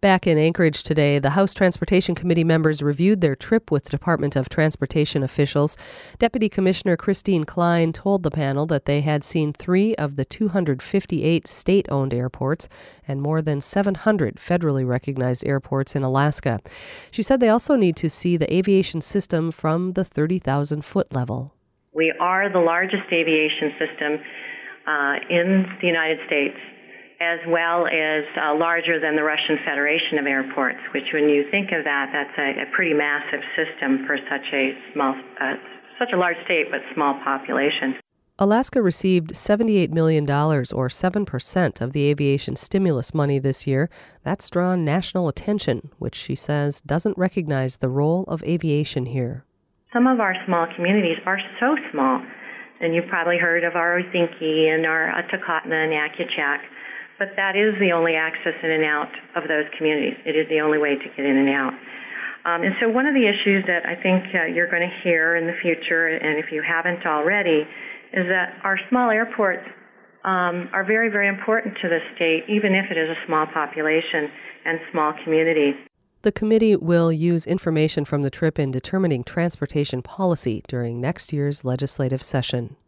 Back in Anchorage today, the House Transportation Committee members reviewed their trip with Department of Transportation officials. Deputy Commissioner Christine Klein told the panel that they had seen 3 of the 258 state-owned airports and more than 700 federally recognized airports in Alaska. She said they also need to see the aviation system from the 30,000-foot level. We are the largest aviation system in the United States, as well as larger than the Russian Federation of Airports, which when you think of that, that's a pretty massive system for such a large state but small population. Alaska received $78 million, or 7% of the aviation stimulus money this year. That's drawn national attention, which she says doesn't recognize the role of aviation here. Some of our small communities are so small, and you've probably heard of our Ozinki and our Takotna and Akuchak. But that is the only access in and out of those communities. It is the only way to get in and out. And so one of the issues that I think you're going to hear in the future, and if you haven't already, is that our small airports are very, very important to the state, even if it is a small population and small communities. The committee will use information from the trip in determining transportation policy during next year's legislative session.